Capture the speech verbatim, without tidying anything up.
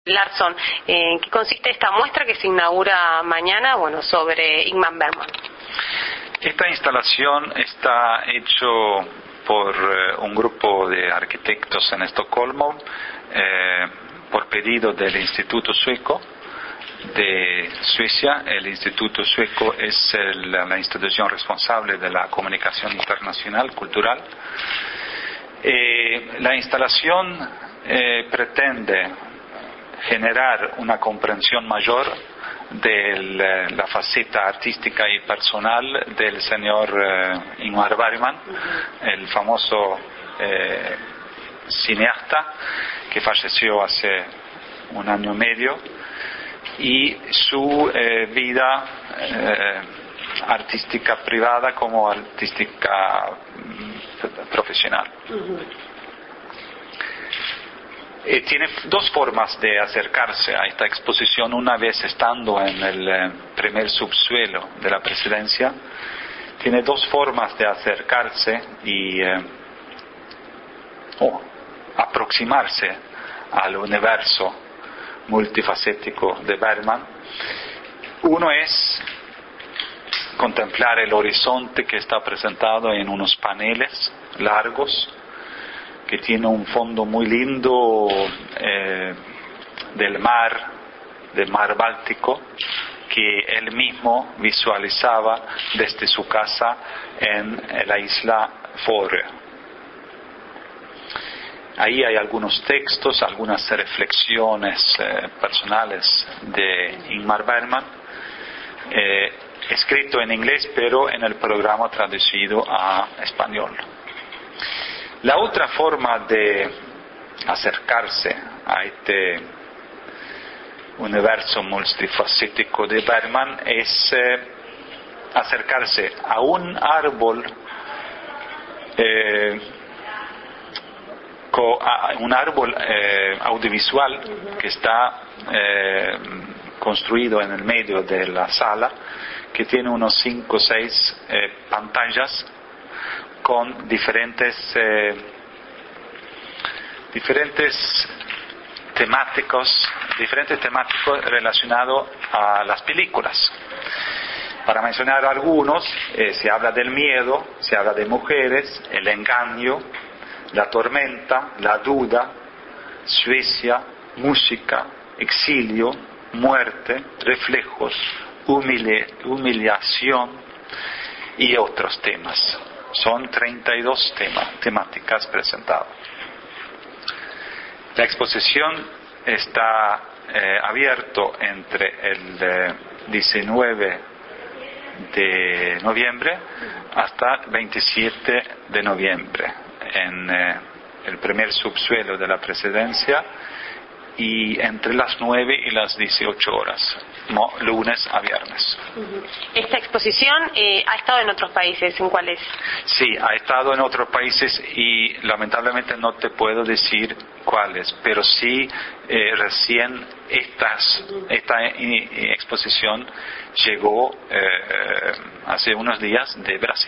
Larsson, ¿en qué consiste esta muestra que se inaugura mañana, bueno, sobre Ingmar Bergman? Esta instalación está hecho por eh, un grupo de arquitectos en Estocolmo, eh, por pedido del Instituto Sueco de Suecia. El Instituto Sueco es el, la institución responsable de la comunicación internacional cultural. Eh, la instalación eh, pretende generar una comprensión mayor de la faceta artística y personal del señor eh, Ingmar Bergman, el famoso eh, cineasta que falleció hace un año y medio, y su eh, vida eh, artística privada como artística profesional. Uh-huh. Eh, tiene dos formas de acercarse a esta exposición. Una vez estando en el eh, primer subsuelo de la presidencia, tiene dos formas de acercarse y eh, oh, aproximarse al universo multifacético de Bergman. Uno es contemplar el horizonte que está presentado en unos paneles largos, que tiene un fondo muy lindo eh, del mar, del mar Báltico, que él mismo visualizaba desde su casa en la isla Fårö. Ahí hay algunos textos, algunas reflexiones eh, personales de Ingmar Bergman, eh, escrito en inglés, pero en el programa traducido a español. La otra forma de acercarse a este universo multifacético de Bergman es eh, acercarse a un árbol, eh, co, a un árbol eh, audiovisual que está eh, construido en el medio de la sala, que tiene unos cinco o seis eh, pantallas con diferentes eh, diferentes temáticos diferentes temáticos relacionados a las películas. Para mencionar algunos, eh, se habla del miedo, se habla de mujeres, el engaño, la tormenta, la duda, Suecia, música, exilio, muerte, reflejos, humilla- humillación y otros temas. Son treinta y dos temas, temáticas presentadas. La exposición está eh, abierto entre el eh, diecinueve de noviembre hasta el veintisiete de noviembre en eh, el primer subsuelo de la presidencia, y entre las nueve y las dieciocho horas, no, lunes a viernes. ¿Esta exposición eh, ha estado en otros países? ¿En cuáles? Sí, ha estado en otros países y lamentablemente no te puedo decir cuáles, pero sí eh, recién estas, esta eh, exposición llegó eh, hace unos días de Brasil.